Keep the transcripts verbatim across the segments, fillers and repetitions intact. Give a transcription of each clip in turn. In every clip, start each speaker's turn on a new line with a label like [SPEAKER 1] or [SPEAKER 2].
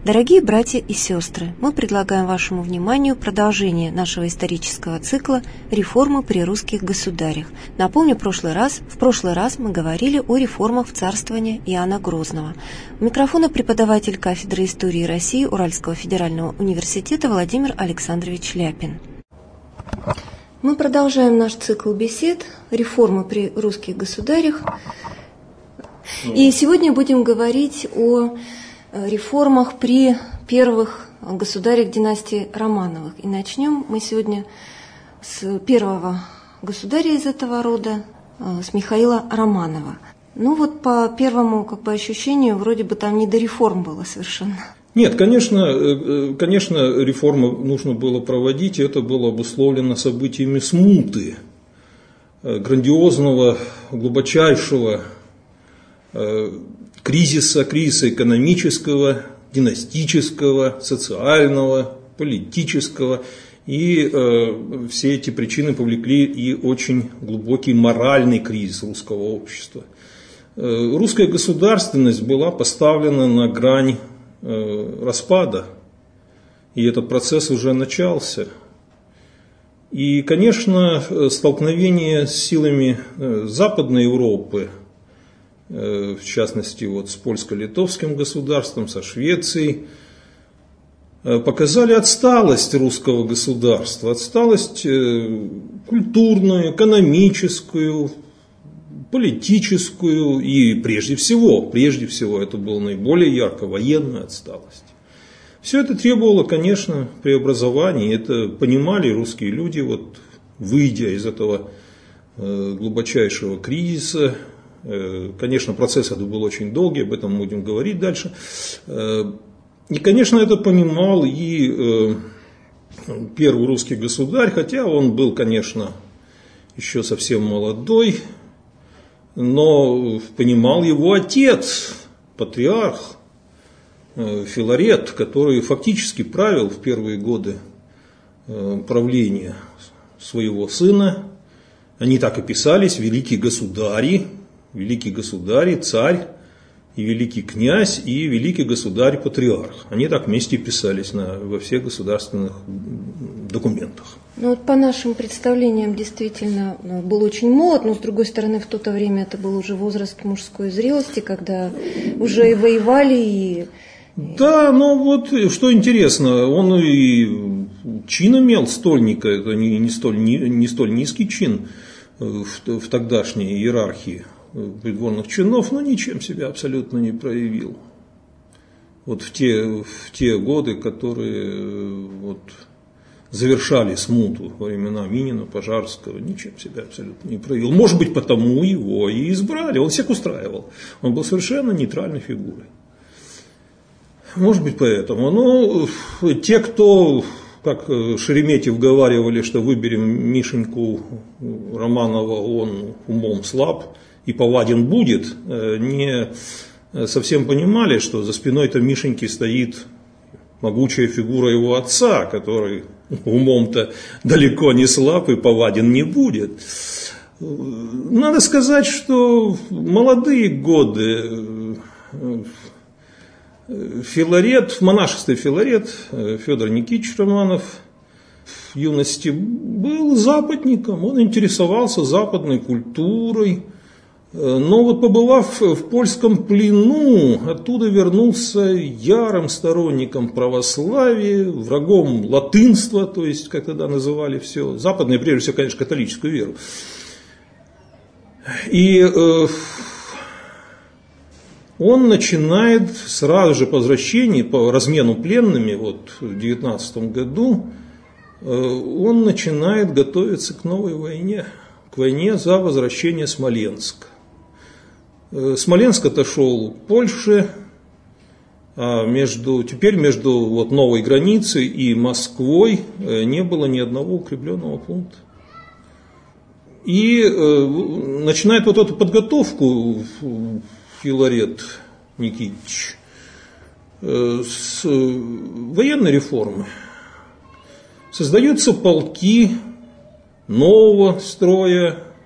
[SPEAKER 1] Дорогие братья и сестры, мы предлагаем вашему вниманию продолжение нашего исторического цикла «Реформы при русских государях». Напомню, прошлый раз, в прошлый раз мы говорили о реформах в царствовании Иоанна Грозного. У микрофона преподаватель кафедры истории России Уральского федерального университета Владимир Александрович Ляпин. Мы продолжаем наш цикл бесед «Реформы при русских государях». И сегодня будем говорить о реформах при первых государях династии Романовых. И начнем мы сегодня с первого государя из этого рода, с Михаила Романова. Ну вот по первому как бы ощущению, вроде бы там не до реформ было совершенно.
[SPEAKER 2] Нет, конечно, конечно, реформы нужно было проводить, и это было обусловлено событиями смуты, грандиозного, глубочайшего кризиса, кризиса экономического, династического, социального, политического. И э, все эти причины повлекли и очень глубокий моральный кризис русского общества. Э, русская государственность была поставлена на грань э, распада, и этот процесс уже начался. И, конечно, столкновение с силами э, Западной Европы, в частности, вот с польско-литовским государством, со Швецией, показали отсталость русского государства, отсталость культурную, экономическую, политическую и прежде всего, прежде всего это было наиболее ярко, военная отсталость. Все это требовало, конечно, преобразований, это понимали русские люди, вот, выйдя из этого глубочайшего кризиса. Конечно, процесс этот был очень долгий, об этом мы будем говорить дальше. И, конечно, это понимал и первый русский государь, хотя он был, конечно, еще совсем молодой, но понимал его отец, патриарх Филарет, который фактически правил в первые годы правления своего сына. Они так и писались: великий государь. Великий государь, царь, и великий князь, и великий государь-патриарх. Они так вместе писались на, во всех государственных документах.
[SPEAKER 1] Ну вот по нашим представлениям действительно был очень молод, но с другой стороны в то время это был уже возраст мужской зрелости, когда уже и воевали, и...
[SPEAKER 2] Да, но вот что интересно, он и чин имел стольника, это не, не, столь, не, не столь низкий чин в, в тогдашней иерархии придворных чинов, но ничем себя абсолютно не проявил. Вот в те, в те годы, которые вот, завершали смуту во времена Минина, Пожарского, ничем себя абсолютно не проявил. Может быть, потому его и избрали, он всех устраивал. Он был совершенно нейтральной фигурой. Может быть, поэтому. Но те, кто, как Шереметьев говаривали, что выберем Мишеньку Романова, он умом слаб, и поваден будет, не совсем понимали, что за спиной-то Мишеньки стоит могучая фигура его отца, который умом-то далеко не слаб и поваден не будет. Надо сказать, что в молодые годы Филарет, в монашестве Филарет, Федор Никитич Романов, в юности был западником, он интересовался западной культурой. Но вот побывав в польском плену, оттуда вернулся ярым сторонником православия, врагом латынства, то есть, как тогда называли все, западной, прежде всего, конечно, католическую веру. И э, он начинает сразу же по возвращении, по размену пленными, вот в девятнадцатом году, э, он начинает готовиться к новой войне, к войне за возвращение Смоленска. Смоленск отошел к Польше, а между, теперь между вот новой границей и Москвой не было ни одного укрепленного пункта. И э, начинает вот эту подготовку Филарет Никитич э, с военной реформы. Создаются полки нового строя,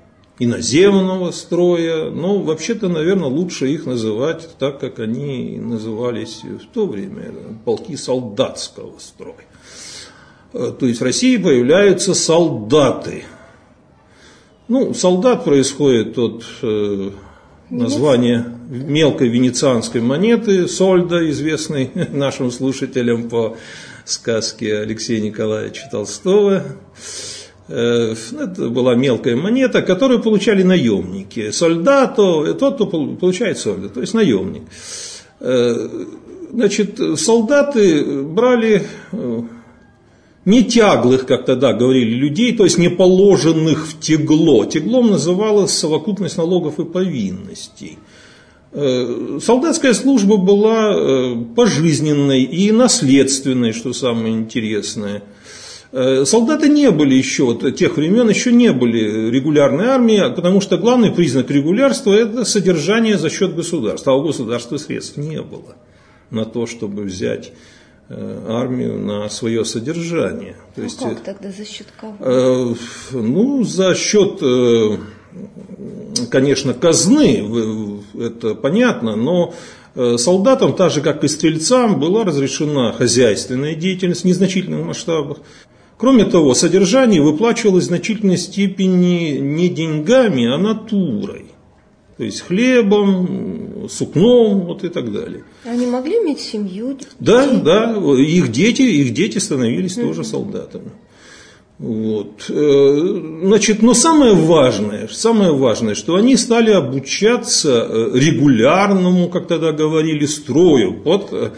[SPEAKER 2] иноземного строя, но вообще-то, наверное, лучше их называть так, как они назывались в то время, полки солдатского строя. То есть в России появляются солдаты. Ну, солдат происходит от э, названия мелкой венецианской монеты, сольда, известной нашим слушателям по сказке Алексея Николаевича Толстого. Это была мелкая монета, которую получали наемники. Сольдато, тот, кто получает сольдо, то есть наемник. Значит, солдаты брали не тяглых, как тогда говорили, людей, то есть не положенных в тегло. Теглом называлась совокупность налогов и повинностей. Солдатская служба была пожизненной и наследственной, что самое интересное. Солдаты не были еще, вот тех времен еще не были регулярной армией, потому что главный признак регулярства – это содержание за счет государства, а у государства средств не было на то, чтобы взять армию на свое содержание. То
[SPEAKER 1] ну
[SPEAKER 2] есть,
[SPEAKER 1] как тогда, за счет кого?
[SPEAKER 2] Э, ну, за счет, э, конечно, казны, это понятно, но солдатам, так же как и стрельцам, была разрешена хозяйственная деятельность в незначительных масштабах. Кроме того, содержание выплачивалось в значительной степени не деньгами, а натурой. То есть хлебом, сукном, вот и так далее.
[SPEAKER 1] Они могли иметь семью? Детей?
[SPEAKER 2] Да, да, их дети, их дети становились mm-hmm. тоже солдатами. Вот. Значит, но самое важное, самое важное, что они стали обучаться регулярному, как тогда говорили, строю под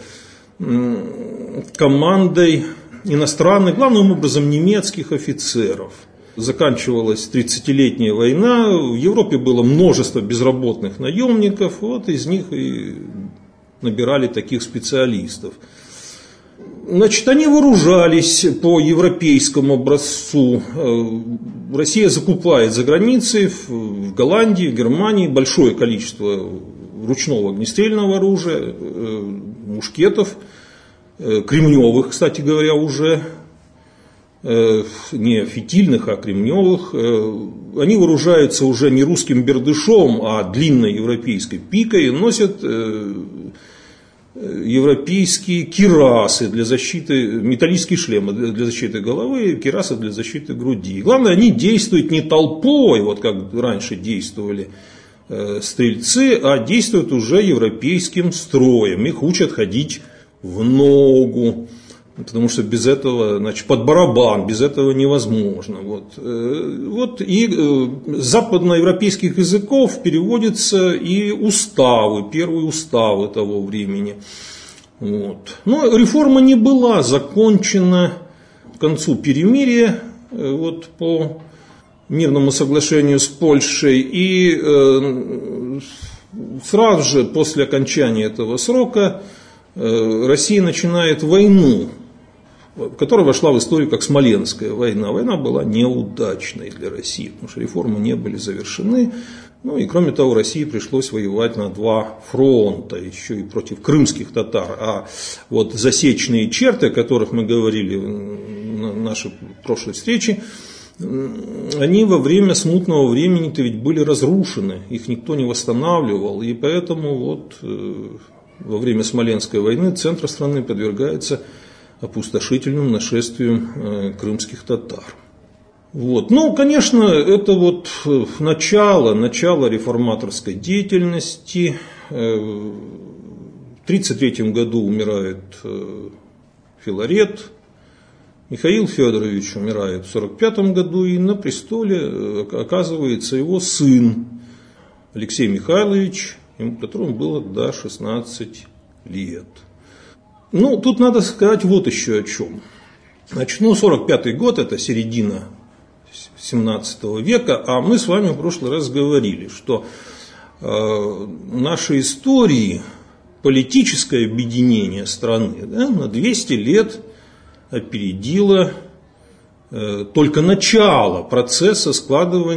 [SPEAKER 2] командой иностранных, главным образом немецких офицеров. Заканчивалась тридцатилетняя война, в Европе было множество безработных наемников, вот из них и набирали таких специалистов. Значит, они вооружались по европейскому образцу. Россия закупает за границей, в Голландии, в Германии большое количество ручного огнестрельного оружия, мушкетов, кремневых, кстати говоря, уже, не фитильных, а кремневых. Они вооружаются уже не русским бердышом, а длинной европейской пикой, носят европейские кирасы для защиты, металлические шлемы для защиты головы, кирасы для защиты груди. Главное, они действуют не толпой, вот как раньше действовали стрельцы, а действуют уже европейским строем. Их учат ходить в ногу, потому что без этого, значит, под барабан, без этого невозможно. Вот, вот и с западноевропейских языков переводятся и уставы, первые уставы того времени. Вот. Но реформа не была закончена к концу перемирия вот, по мирному соглашению с Польшей, и э, сразу же после окончания этого срока э, Россия начинает войну, которая вошла в историю как Смоленская война. Война была неудачной для России, потому что реформы не были завершены. Ну и кроме того, России пришлось воевать на два фронта, еще и против крымских татар. А вот засечные черты, о которых мы говорили на нашей прошлой встрече, они во время смутного времени-то ведь были разрушены, их никто не восстанавливал. И поэтому вот во время Смоленской войны центр страны подвергается опустошительным нашествием крымских татар. Вот. Ну, конечно, это вот начало, начало реформаторской деятельности. В тысяча девятьсот тридцать третьем году умирает Филарет, Михаил Федорович умирает в сорок пятом году, и на престоле оказывается его сын Алексей Михайлович, которому было до шестнадцати лет. Ну, тут надо сказать вот еще о чем. Значит, ну, сорок пятый год – это середина семнадцатого века, а мы с вами в прошлый раз говорили, что э, нашей истории политическое объединение страны, да, на двести лет опередило э, только начало процесса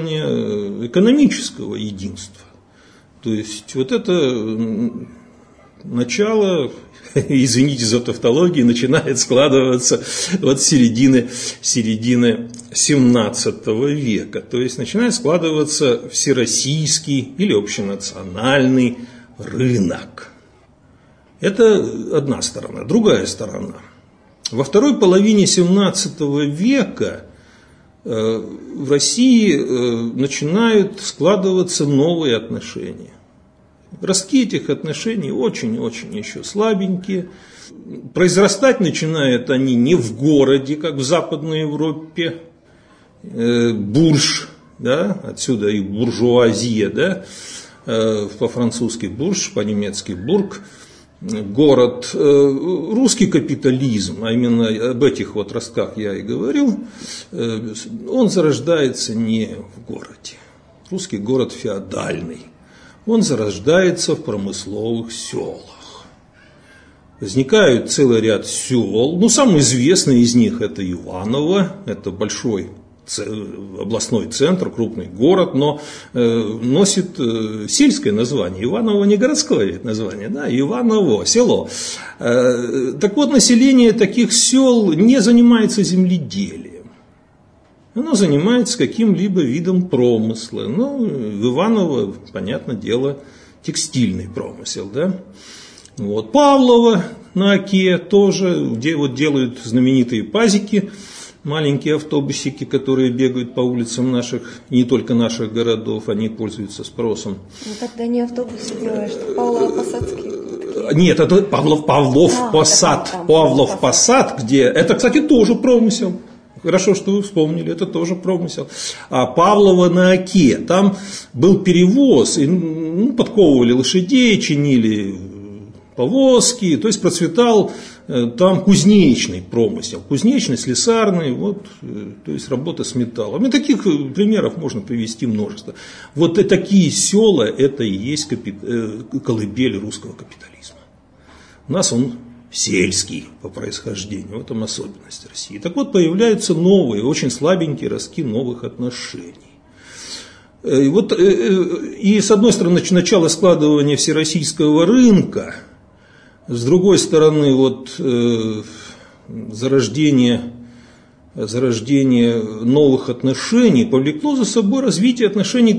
[SPEAKER 2] складывания экономического единства. То есть вот это начало, извините за тавтологию, начинает складываться от середины, середины семнадцатого века. То есть начинает складываться всероссийский или общенациональный рынок. Это одна сторона. Другая сторона. Во второй половине семнадцатого века в России начинают складываться новые отношения. Ростки этих отношений очень-очень еще слабенькие. Произрастать начинают они не в городе, как в Западной Европе. Бурж, да, отсюда и буржуазия, да, по-французски бурж, по-немецки бург. Город, русский капитализм, а именно об этих вот ростках я и говорил, он зарождается не в городе. Русский город феодальный. Он зарождается в промысловых селах. Возникает целый ряд сел. Ну, самый известный из них это Иваново, это большой областной центр, крупный город, но э, носит э, сельское название. Иваново не городское название, да, Иваново, село. Э, так вот, население таких сел не занимается земледелием. Оно занимается каким-либо видом промысла. Ну, в Иваново, понятное дело, текстильный промысел, да. Вот. Павлово на Оке тоже, где вот делают знаменитые пазики, маленькие автобусики, которые бегают по улицам наших, не только наших городов, они пользуются спросом.
[SPEAKER 1] Ну тогда не автобусы делаешь, что Павлово-Посадские.
[SPEAKER 2] Нет, это Павлов, Павлов а, Посад, это Павлов Посад, где, это, кстати, тоже промысел. Хорошо, что вы вспомнили, это тоже промысел. А Павлово на Оке, там был перевоз, и, ну, подковывали лошадей, чинили повозки, то есть процветал там кузнечный промысел, кузнечный, слесарный, вот, то есть работа с металлом. И таких примеров можно привести множество. Вот и такие села, это и есть капит... колыбель русского капитализма. У нас он сельский по происхождению, в этом особенность России. Так вот, появляются новые, очень слабенькие ростки новых отношений. И, вот, и с одной стороны, начало складывания всероссийского рынка, с другой стороны, вот, э, зарождение, зарождение новых отношений повлекло за собой развитие отношений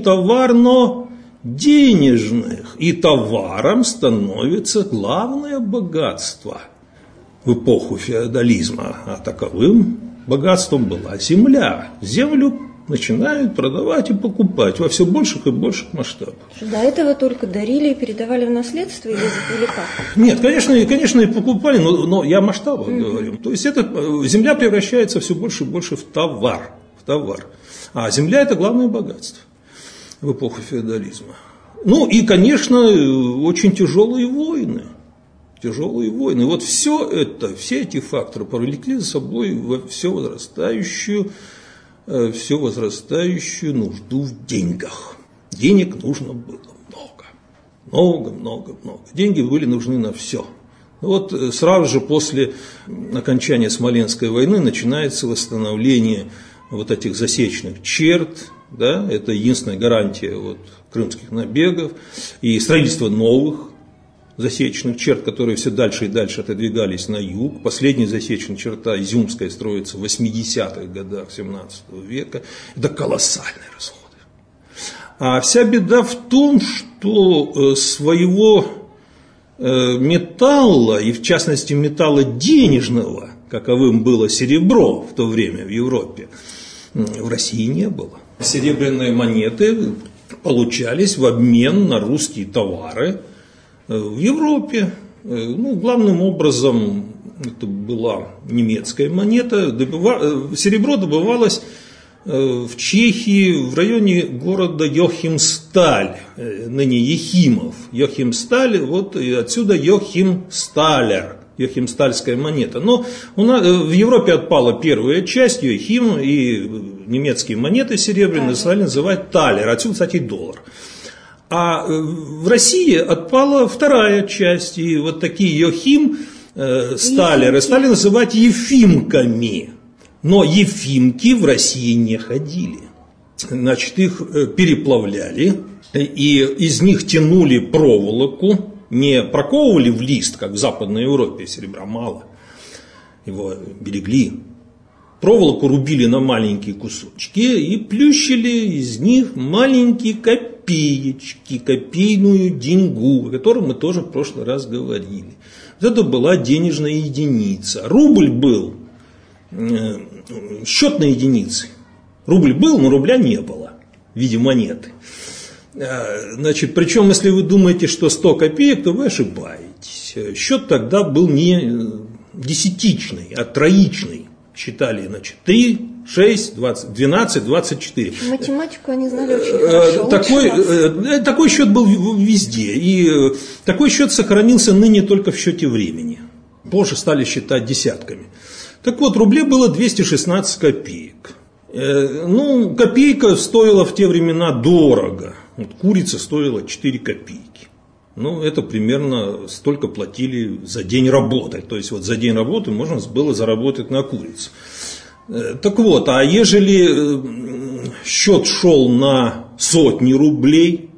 [SPEAKER 2] товарно-денежных. И товаром становится главное богатство в эпоху феодализма. А таковым богатством была земля. Землю начинают продавать и покупать во все больших и больших масштабах.
[SPEAKER 1] До этого только дарили и передавали в наследство или, или как?
[SPEAKER 2] Нет, конечно, конечно и покупали, но, но я о масштабах mm-hmm. говорю. То есть это, земля превращается все больше и больше в товар, в товар. А земля – это главное богатство в эпоху феодализма. Ну и, конечно, очень тяжелые войны. Тяжелые войны. Вот все это, все эти факторы повлекли за собой во все возрастающую все возрастающую нужду в деньгах. Денег нужно было много. Много, много, много. Деньги были нужны на все. Вот сразу же после окончания Смоленской войны начинается восстановление вот этих засечных черт. Да, это единственная гарантия вот крымских набегов. И строительство новых засечных черт, которые все дальше и дальше отодвигались на юг. Последняя засечная черта, Изюмская, строится в восьмидесятых годах семнадцатого века. Это колоссальные расходы. А вся беда в том, что своего металла, и в частности металла денежного, каковым было серебро в то время в Европе, в России не было. Серебряные монеты получались в обмен на русские товары в Европе. Ну, главным образом это была немецкая монета. Добыва... Серебро добывалось в Чехии в районе города Йохимсталь, ныне Ехимов. Йохимсталь, вот отсюда Йохимсталер, Йохимстальская монета. Но у нас, в Европе отпала первая часть, Йохим, и немецкие монеты серебряные стали называть талер, отсюда, кстати, доллар. А в России отпала вторая часть, и вот такие Йохим, э, сталеры стали называть ефимками. Но ефимки в России не ходили. Значит, их переплавляли, и из них тянули проволоку, не проковывали в лист, как в Западной Европе, серебра мало, его берегли. Проволоку рубили на маленькие кусочки и плющили из них маленькие копеечки, копейную деньгу, о которой мы тоже в прошлый раз говорили. Вот это была денежная единица. Рубль был э, счетной единицей. Рубль был, но рубля не было в виде монеты. Значит, причем, если вы думаете, что сто копеек, то вы ошибаетесь. Счет тогда был не десятичный, а троичный. Считали, значит, три, шесть, двадцать, двенадцать, двадцать четыре.
[SPEAKER 1] Математику они знали очень хорошо.
[SPEAKER 2] Такой, такой счет был везде. И такой счет сохранился ныне только в счете времени. Позже стали считать десятками. Так вот, в рубле было двести шестнадцать копеек. Ну, копейка стоила в те времена дорого. Вот курица стоила четыре копейки. Ну, это примерно столько платили за день работы. То есть, вот за день работы можно было заработать на курицу. Так вот, а ежели счет шел на сотни рублей,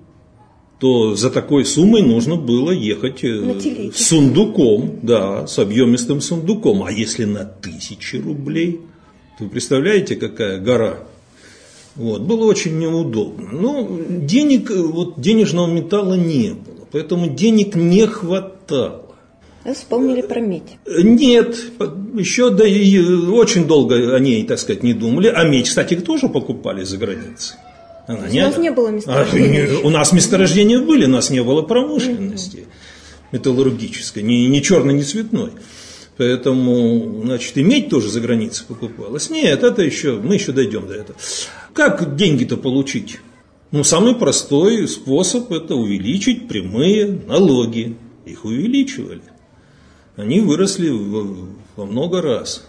[SPEAKER 2] то за такой суммой нужно было ехать с сундуком, да, с объемистым сундуком. А если на тысячи рублей, то вы представляете, какая гора? Вот, было очень неудобно. Но денег, вот, денежного металла не было, поэтому денег не хватало.
[SPEAKER 1] Вы вспомнили про медь?
[SPEAKER 2] Нет, еще да, и очень долго о ней, так сказать, не думали. А медь, кстати, тоже покупали за границей. Она
[SPEAKER 1] у
[SPEAKER 2] не...
[SPEAKER 1] нас не было месторождения.
[SPEAKER 2] А, у нас месторождения были, у нас не было промышленности mm-hmm. металлургической, ни, ни черной, ни цветной. Поэтому, значит, и медь тоже за границей покупалась. Нет, это еще, мы еще дойдем до этого. Как деньги-то получить? Ну, самый простой способ – это увеличить прямые налоги. Их увеличивали. Они выросли во много раз.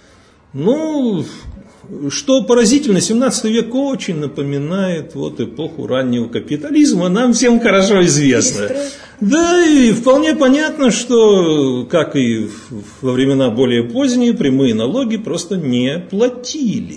[SPEAKER 2] Ну, что поразительно, семнадцатый век очень напоминает вот эпоху раннего капитализма, нам всем хорошо известно. Да, и вполне понятно, что, как и во времена более поздние, прямые налоги просто не платили.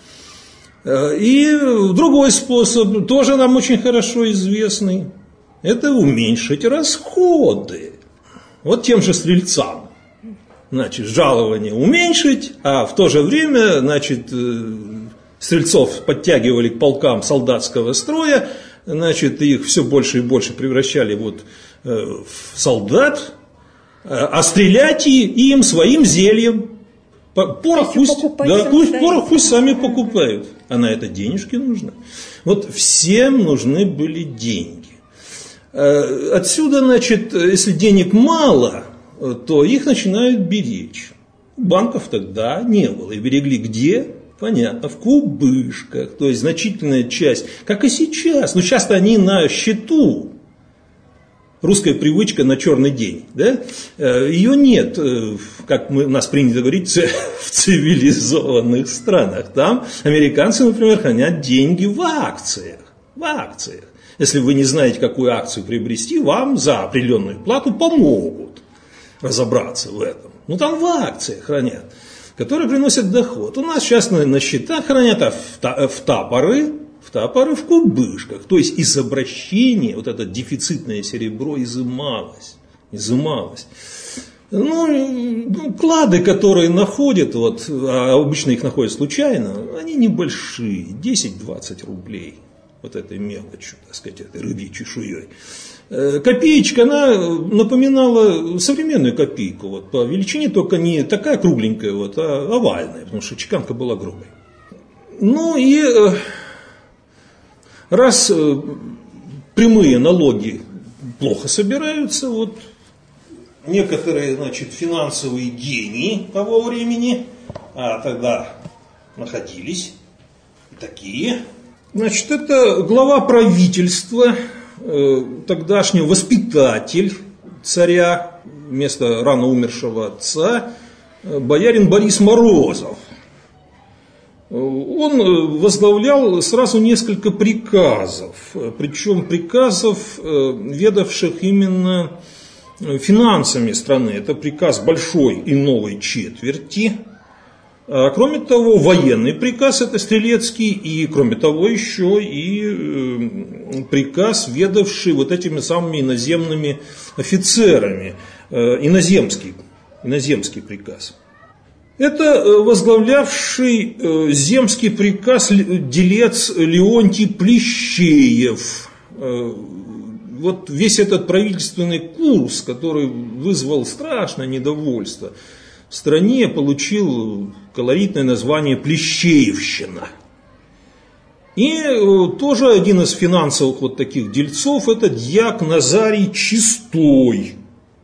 [SPEAKER 2] И другой способ, тоже нам очень хорошо известный, это уменьшить расходы. Вот тем же стрельцам. Значит, жалование уменьшить, а в то же время, значит, стрельцов подтягивали к полкам солдатского строя, значит, их все больше и больше превращали вот в солдат, а стрелять им своим зельем. Порох пусть, да, пусть, порох пусть сами покупают, а на это денежки нужны. Вот всем нужны были деньги. Отсюда, значит, если денег мало, то их начинают беречь. Банков тогда не было. И берегли где? Понятно, в кубышках. То есть значительная часть, как и сейчас. Но часто они на счету. Русская привычка на черный день. Да? Ее нет, как мы, у нас принято говорить, в цивилизованных странах. Там американцы, например, хранят деньги в акциях. В акциях. Если вы не знаете, какую акцию приобрести, вам за определенную плату помогут разобраться в этом. Ну, там в акциях хранят, которые приносят доход. У нас сейчас на, на счетах хранят, а в, в тапоры, в тапоры в кубышках. То есть из обращения вот это дефицитное серебро изымалось. Изымалось. Ну, клады, которые находят, вот, а обычно их находят случайно, они небольшие, десять-двадцать рублей. Вот этой мелочью, так сказать, этой рыбьей чешуей. Копеечка, она напоминала современную копейку, вот, по величине, только не такая кругленькая, вот, а овальная, потому что чеканка была грубой. Ну и раз прямые налоги плохо собираются, вот, некоторые, значит, финансовые гении того времени, а тогда находились такие, значит, это глава правительства, тогдашний воспитатель царя, вместо рано умершего отца, боярин Борис Морозов. Он возглавлял сразу несколько приказов, причем приказов, ведавших именно финансами страны. Это приказ большой и новой четверти, А кроме того, военный приказ – это стрелецкий, и кроме того еще и приказ, ведавший вот этими самыми иноземными офицерами, иноземский, иноземский приказ. Это возглавлявший земский приказ делец Леонтий Плещеев. Вот весь этот правительственный курс, который вызвал страшное недовольство в стране, получил колоритное название «Плещеевщина». И тоже один из финансовых вот таких дельцов – это дьяк Назарий Чистой.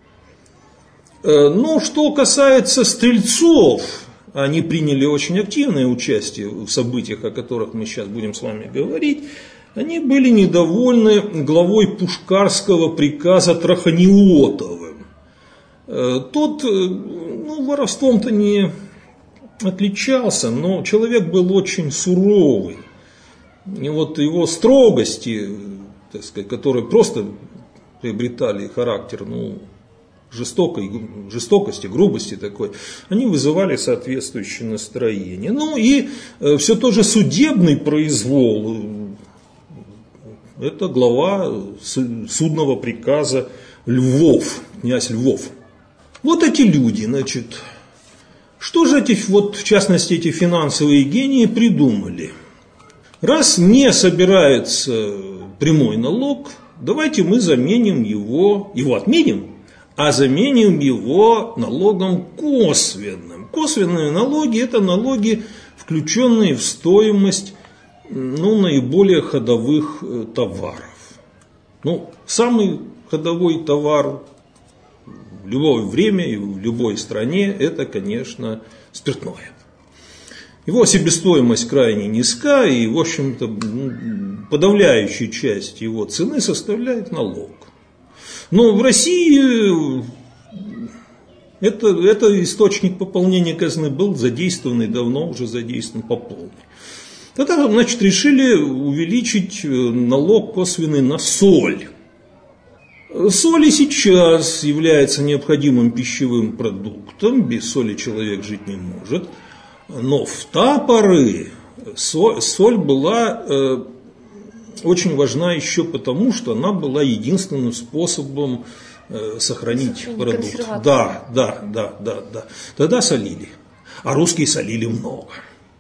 [SPEAKER 2] Но что касается стрельцов, они приняли очень активное участие в событиях, о которых мы сейчас будем с вами говорить, они были недовольны главой пушкарского приказа Траханиотовым. Тот, ну, воровством-то не отличался, но человек был очень суровый. И вот его строгости, так сказать, которые просто приобретали характер, ну, жестокой, жестокости, грубости такой, они вызывали соответствующее настроение. Ну и все тот же судебный произвол, это глава судного приказа Львов, князь Львов. Вот эти люди, значит, что же эти, вот в частности, эти финансовые гении придумали? Раз не собирается прямой налог, давайте мы заменим его, его отменим, а заменим его налогом косвенным. Косвенные налоги – это налоги, включенные в стоимость, ну, наиболее ходовых товаров. Ну, самый ходовой товар в любое время и в любой стране – это, конечно, спиртное. Его себестоимость крайне низка, и, в общем-то, подавляющая часть его цены составляет налог. Но в России это, это источник пополнения казны был задействован и давно уже задействован по полной. Тогда, значит, решили увеличить налог косвенный на соль. Соль и сейчас является необходимым пищевым продуктом, без соли человек жить не может. Но в та поры соль, соль была э, очень важна еще потому, что она была единственным способом э, сохранить продукт. Да, да, да, да, да. Тогда солили. А русские солили много.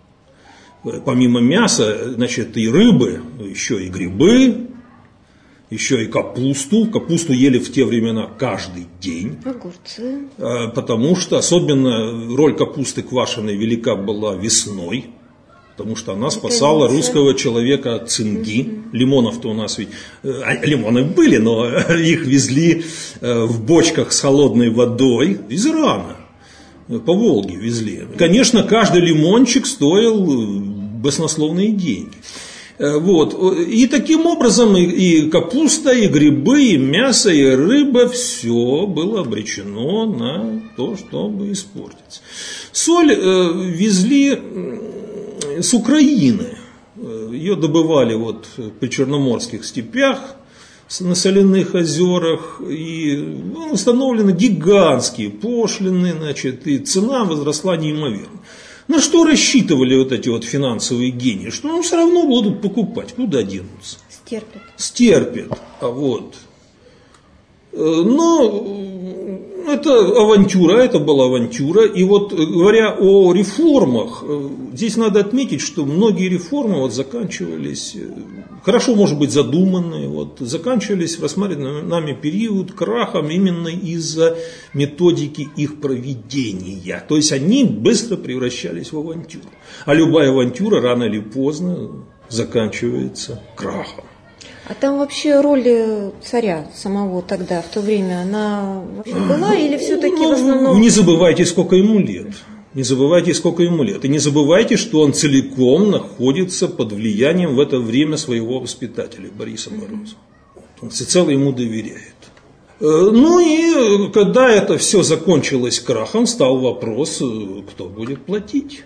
[SPEAKER 2] Помимо мяса, значит, и рыбы, еще и грибы, еще и капусту. Капусту ели в те времена каждый день.
[SPEAKER 1] Огурцы.
[SPEAKER 2] Потому что особенно роль капусты квашеной велика была весной. Потому что она спасала Это русского человека от цинги. Mm-hmm. Лимонов-то у нас ведь... Лимоны были, но их везли в бочках с холодной водой из Ирана. По Волге везли. Конечно, каждый лимончик стоил баснословные деньги. Вот. И таким образом и капуста, и грибы, и мясо, и рыба, все было обречено на то, чтобы испортиться. Соль э, везли с Украины. Ее добывали вот в причерноморских степях, на соляных озерах, и ну, установлены гигантские пошлины, значит, и цена возросла неимоверно. На что рассчитывали вот эти вот финансовые гении? Что ну, все равно будут покупать, куда денутся?
[SPEAKER 1] Стерпят.
[SPEAKER 2] Стерпят. А вот. Но это авантюра, это была авантюра. И вот говоря о реформах, здесь надо отметить, что многие реформы вот заканчивались, хорошо, может быть, задуманные, вот, заканчивались в рассматриваемый нами период крахом именно из-за методики их проведения. То есть они быстро превращались в авантюру. А любая авантюра рано или поздно заканчивается крахом.
[SPEAKER 1] А там вообще роль царя самого тогда, в то время, она вообще была или все-таки ну, в основном...
[SPEAKER 2] Не забывайте, сколько ему лет. Не забывайте, сколько ему лет. И не забывайте, что он целиком находится под влиянием в это время своего воспитателя, Бориса Морозова. Он всецело ему доверяет. Ну и когда это все закончилось крахом, стал вопрос, кто будет платить.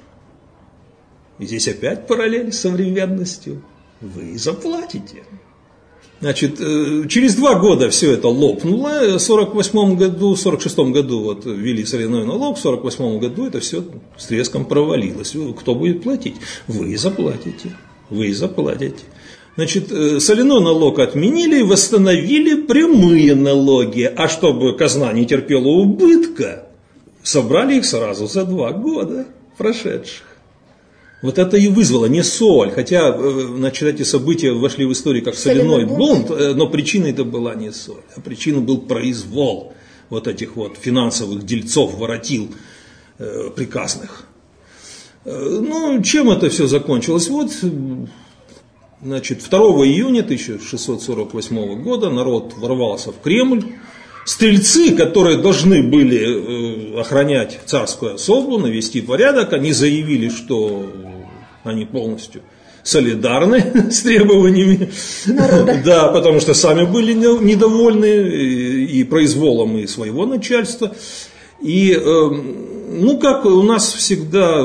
[SPEAKER 2] И здесь опять параллель с современностью. Вы заплатите. Значит, через два года все это лопнуло. В сорок восьмом году, в сорок шестом году вот ввели соляной налог, в сорок восьмом году это все с треском провалилось. Кто будет платить? Вы заплатите. Вы заплатите. Значит, соляной налог отменили и восстановили прямые налоги. А чтобы казна не терпела убытка, собрали их сразу за два года прошедших. Вот это и вызвало не соль, хотя, значит, эти события вошли в историю как соляной бунт, но причиной это была не соль, а причиной был произвол вот этих вот финансовых дельцов, воротил э, приказных. Ну, чем это все закончилось? Вот, значит, второго июня тысяча шестьсот сорок восьмого года народ ворвался в Кремль. Стрельцы, которые должны были охранять царскую особу, навести порядок, они заявили, что они полностью солидарны с требованиями народа. Да, потому что сами были недовольны и произволом и своего начальства. И, ну, как у нас всегда,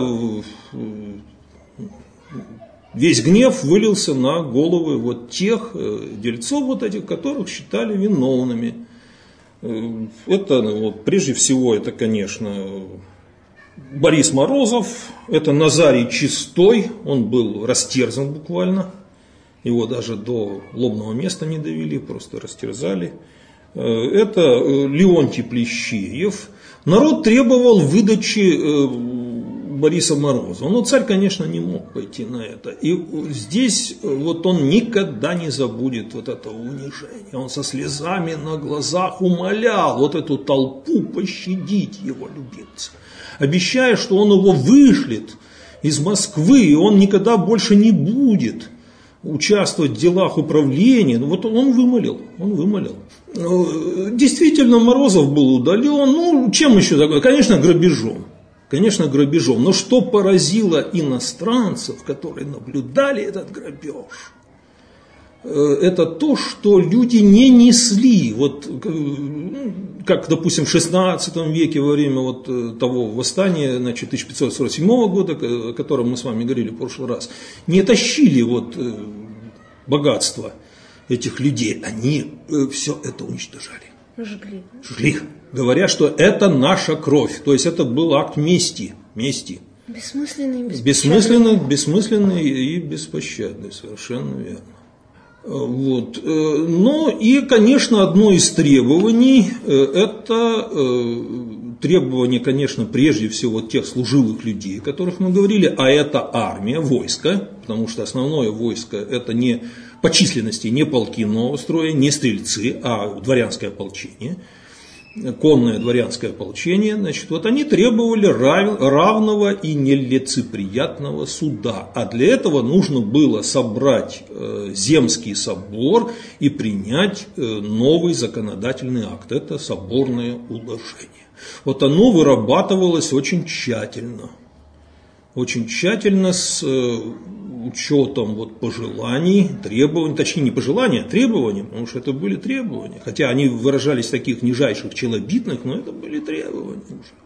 [SPEAKER 2] весь гнев вылился на головы вот тех дельцов, вот этих, которых считали виновными. Это, вот, прежде всего, это, конечно, Борис Морозов, это Назарий Чистой, он был растерзан буквально, его даже до лобного места не довели, просто растерзали. Это Леонтий Плещеев. Народ требовал выдачи Бориса Морозова. Но царь, конечно, не мог пойти на это. И здесь вот он никогда не забудет вот этого унижения. Он со слезами на глазах умолял вот эту толпу пощадить его любимца, обещая, что он его вышлет из Москвы, и он никогда больше не будет участвовать в делах управления. Ну, вот он вымолил, он вымолил. Действительно, Морозов был удален. Ну, чем еще такое? Конечно, грабежом. Конечно, грабежом. Но что поразило иностранцев, которые наблюдали этот грабеж, это то, что люди не несли, вот, как, допустим, в шестнадцатом веке во время вот того восстания, значит, тысяча пятьсот сорок седьмого года, о котором мы с вами говорили в прошлый раз, не тащили вот богатство этих людей, они все это уничтожали.
[SPEAKER 1] Жгли.
[SPEAKER 2] Жгли, говоря, что это наша кровь, то есть это был акт мести, мести.
[SPEAKER 1] Бессмысленный и беспощадный.
[SPEAKER 2] Бессмысленный, бессмысленный и беспощадный, совершенно верно. Вот. Ну и, конечно, одно из требований, это требование, конечно, прежде всего тех служилых людей, о которых мы говорили, а это армия, войско, потому что основное войско это не по численности не полки нового строя, не стрельцы, а дворянское ополчение, конное дворянское ополчение, значит, вот они требовали рав, равного и нелицеприятного суда, а для этого нужно было собрать э, Земский собор и принять э, новый законодательный акт, это соборное уложение. Вот оно вырабатывалось очень тщательно, очень тщательно с э, учетом вот пожеланий, требований, точнее не пожеланий, а требований, потому что это были требования, хотя они выражались в таких нижайших челобитных, но это были требования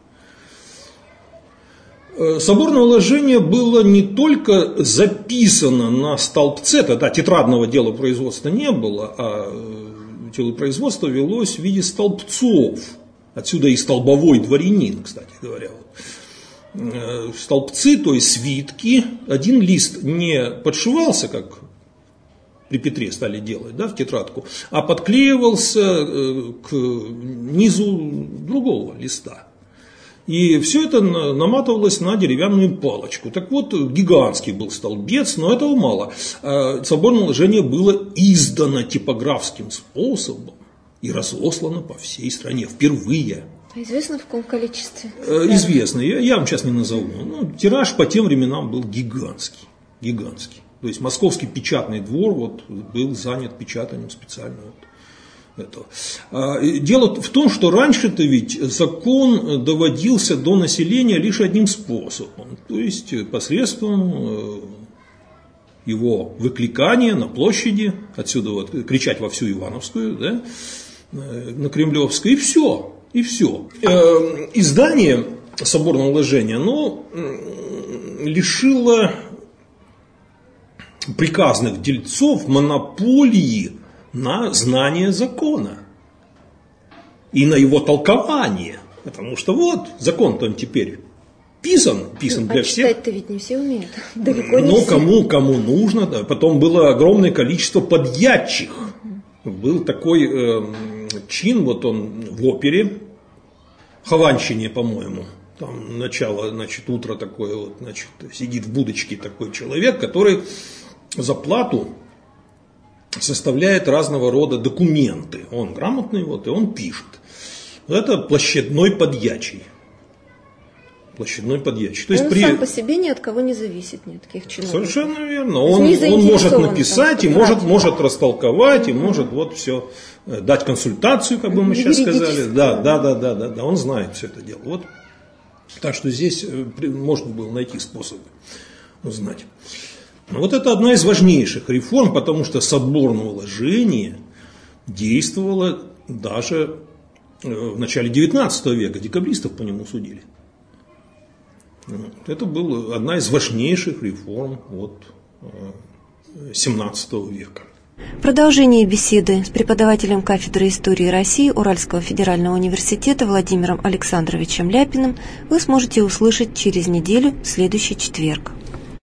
[SPEAKER 2] уже. Соборное уложение было не только записано на столбце, тогда тетрадного делопроизводства не было, а делопроизводство велось в виде столбцов, отсюда и столбовой дворянин, кстати говоря. Столбцы, то есть свитки, один лист не подшивался, как при Петре стали делать, да, в тетрадку, а подклеивался к низу другого листа. И все это наматывалось на деревянную палочку. Так вот, гигантский был столбец, но этого мало. Соборное уложение было издано типографским способом и разослано по всей стране впервые.
[SPEAKER 1] Известно в каком количестве?
[SPEAKER 2] Известно, я, я вам сейчас не назову. Ну, тираж по тем временам был гигантский, гигантский. То есть московский печатный двор вот, был занят печатанием специально вот этого. Дело в том, что раньше-то ведь закон доводился до населения лишь одним способом. То есть посредством его выкликания на площади, отсюда вот кричать во всю Ивановскую, да, на Кремлевскую, и все. И все. Издание соборного уложения, оно лишило приказных дельцов монополии на знание закона и на его толкование. Потому что вот, закон-то он теперь писан, писан
[SPEAKER 1] а
[SPEAKER 2] для всех.
[SPEAKER 1] читать-то ведь не все умеют. Далеко не
[SPEAKER 2] ну,
[SPEAKER 1] все.
[SPEAKER 2] кому, кому нужно. Да. Потом было огромное количество подьятчих. Угу. Был такой э, чин, вот он в опере, Хованщине, по-моему. Там начало, значит, утро такое, вот, значит, сидит в будочке такой человек, который за плату составляет разного рода документы. Он грамотный, вот, и он пишет. Это площадной подьячий. Площадной подьячий. То есть
[SPEAKER 1] он
[SPEAKER 2] при...
[SPEAKER 1] сам по себе ни от кого не зависит, ни от каких чиновников.
[SPEAKER 2] Совершенно верно. Он, он может написать, и может, может растолковать, mm-hmm. и может вот все дать консультацию, как бы мы сейчас сказали. Да, да, да, да, да, да, он знает все это дело. Вот. Так что здесь можно было найти способы узнать. Вот это одна из важнейших реформ, потому что соборное уложение действовало даже в начале девятнадцатого века, декабристов по нему судили. Это была одна из важнейших реформ вот, семнадцатого века.
[SPEAKER 1] Продолжение беседы с преподавателем кафедры истории России Уральского федерального университета Владимиром Александровичем Ляпиным вы сможете услышать через неделю в следующий четверг.